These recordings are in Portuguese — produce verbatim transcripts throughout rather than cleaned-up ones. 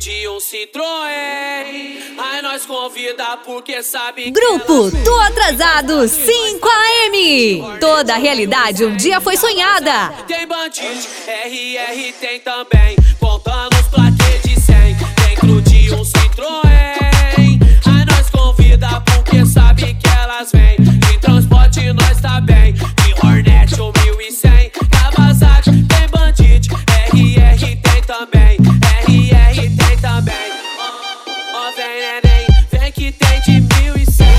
de um Citroën. Ai, nós convida porque sabe. Grupo Tô Atrasado cinco A M. Toda a realidade um dia foi sonhada. Tem bandite, R R tem também. Contando os plaquês de cem dentro de um Citroën. Ai, nós convida porque sabe que elas vêm. De transporte nós tá bem. De Hornet ou mil e cem. Kawasaki tem bandite, R R tem também. R R tem também. Ó, oh, vem neném, vem que tem de mil e cem.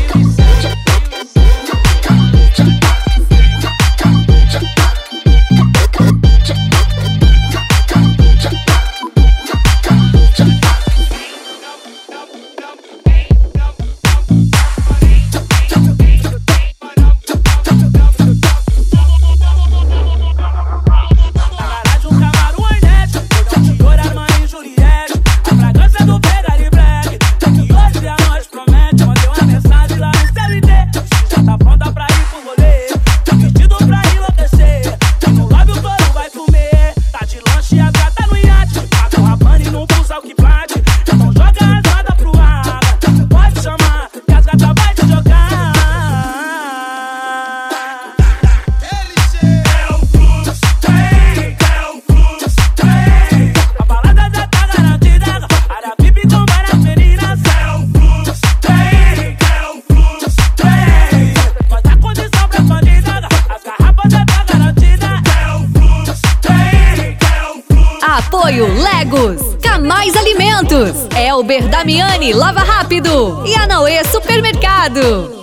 Apoio Legos, Camais Alimentos, Elber Damiani Lava Rápido e Anauê Supermercado.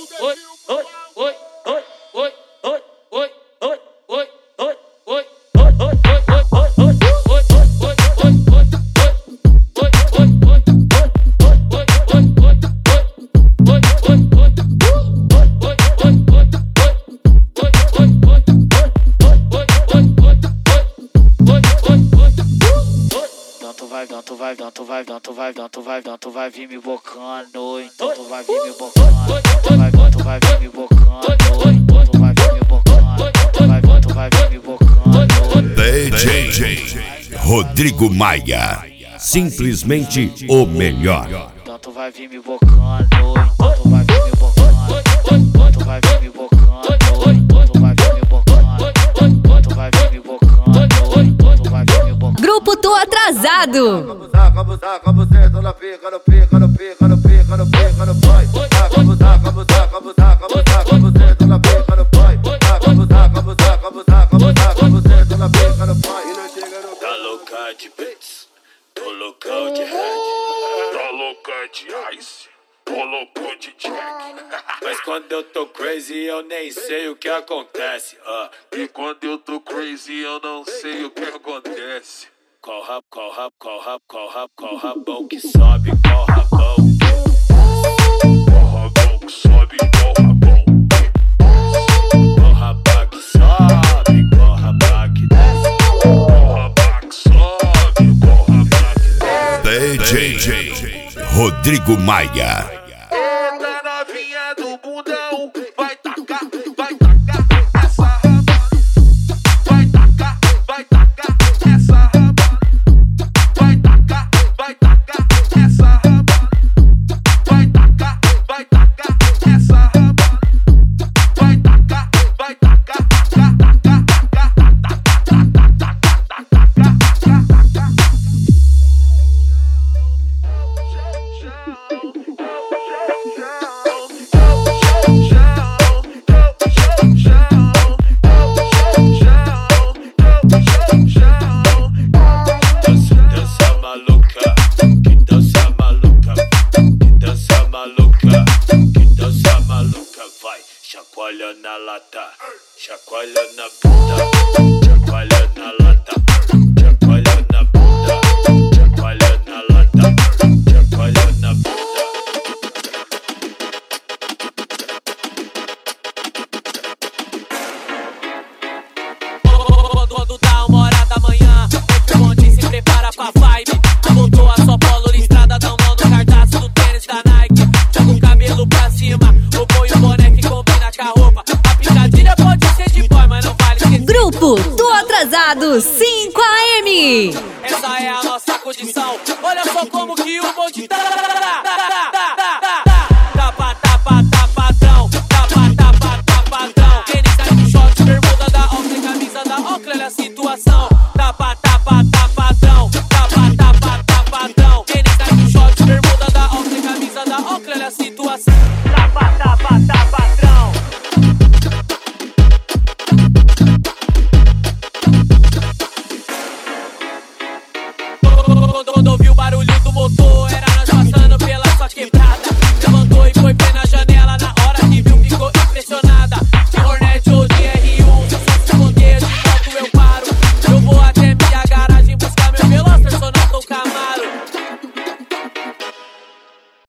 Então tu vai, então tu vai, então tu vai, então tu vai, então tu vai vir me bocando. Então tu vai vir me bocando. Tu vai, então tu vai vir me bocando. Então tu vai vir me bocando. Tu vai, então tu vai vir me bocando. D J Rodrigo Maia, simplesmente o melhor. Então tu vai vir me bocando. Então tu vai vir me bocando. Então tu vai vir me bocando. Então tu vai vir me bocando. Então tu vai vir me bocando. Então tu vai vir me bocando. Grupo Tô Atrasado. Saca buceta na pica, no pica, no pica, no pica, no pica, no pai. Saca buceta, buceta, buceta, buceta, buceta na pica, no pai. Saca buceta, buceta, buceta, buceta, buceta na pica, no pai. E não chega no. Tá louca de beats, tô loucão de head. Tá louca de ice, tô louco de jack. Mas quando eu tô crazy eu nem sei o que acontece. uh. E quando eu tô crazy eu não sei o que acontece. Qual rap, qual rap, qual rap, qual rap, qual rabão que sobe, qual rabão. Qual rabão que sobe, qual rabão. Qual rabá que sobe, qual rabá que desce. Qual rabá que sobe, qual rabá que desce. D J Rodrigo Maia. Eita novinha do bundão, vai tacar, vai tacar essa raba. Vai tacar, vai tacar essa raba. Vai tacar, vai tacar essa raba. Vai tacar, vai tacar essa raba. Vai tacar, vai tacar, tacar, tacar, tacar, tacar, tacar, tacar, tacar. Dança maluca, que dança maluca, que dança maluca, que dança maluca, vai, chacoalha na lata, chacoalha na bunda, chacoalha na lata, chacoalha na bunda, chacoalha na lata, chacoalha na bunda. Quando dá uma hora da manhã, o bonde se prepara pra vibe. Voltou a sua polo listrada, dá mão no cartaz do tênis da Nike. Joga o cabelo pra cima, ou põe o boné que combina com a roupa. A picadilha pode ser de boy, mas não vale Atrasados cinco A M. Essa é a nossa condição. Olha só como que o bonde tá. Tapa, tapa, tapa, patrão. Tapa, tapa, tapa, patrão. Tênis de short, bermuda da Oakley, camisa da Oakley, olha a situação. Tapa, tapa, tapa, patrão. Tapa, tapa, tapa, patrão. Tênis de short, bermuda da Oakley, camisa da Oakley, olha a situação. Tapa, tapa, tapa, patrão. Quando ouviu